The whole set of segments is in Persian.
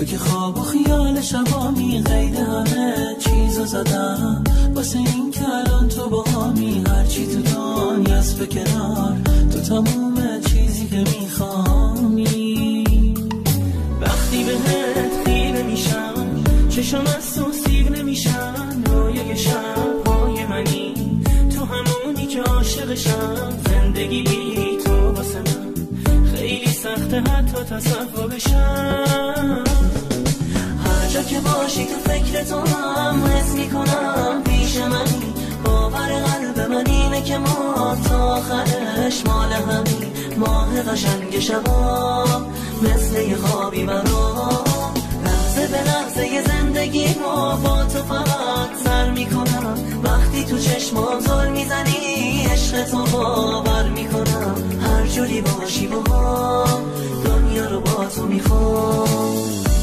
که خواب و خیال شبامی قید همه چیزو زدم واسه این که الان تو با همی هرچی تو دنیاست به کنار تو تموم چیزی که میخوامی. وقتی بهت خیره میشم چشم از تو سیر نمیشن رویای شبهای منی تو همونی که عاشقشم زندگی بی تو واسه من خیلی سخته حتی تصور بشم. هر جا که باشی تو فکر تو هم حس میکنم پیش منی باور قلب من اینه که ما تا آخرش مال همین ماه قشنگ شبا مثل یه خوابی برام لحظه به لحظه یه زندگی ما با تو فقط سر میکنم وقتی تو چشمام زل میزنی عشق تو باور میکنم هر جوری باشی با هم دنیا رو با تو میخوام.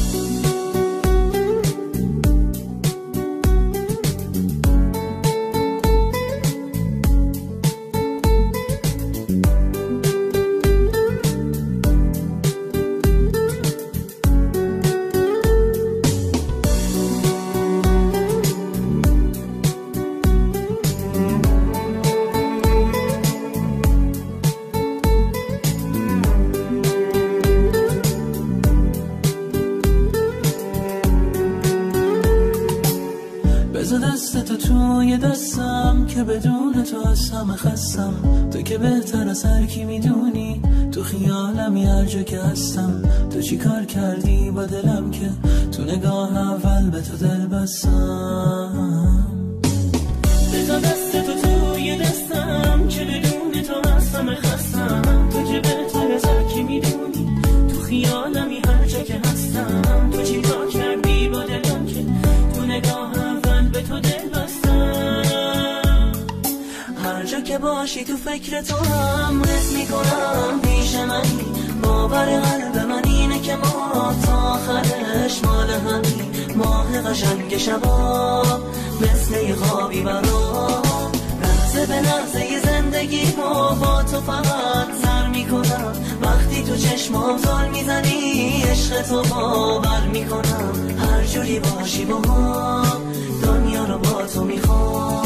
بذار دست تو توی دستم که بدون تو از همه خستم تو که بهتر از هر کی میدونی تو خیالمی هر جا که هستم تو چی کار کردی با دلم که تو نگاه اول به تو دل بستم. بذار دست تو توی دستم که بدون تو از همه خستم تو که بهتر از هر کی میدونی تو خیالمی هر جا که هستم تو چی کار کردی با دلم که تو نگاه به تو دل بستم. هر جا که باشی تو فکر تو هم حس میکنم پیش منی باور قلب من اینه که ما تا آخرش مال همین ماه قشنگ شبا مثل یه خوابی برام لحظه به لحظه یه زندگی ما با تو فقط سر میکنم وقتی تو چشمام زل میزنی عشق تو باور میکنم هر جوری باشی با ما دنیا رو با تو میخوام.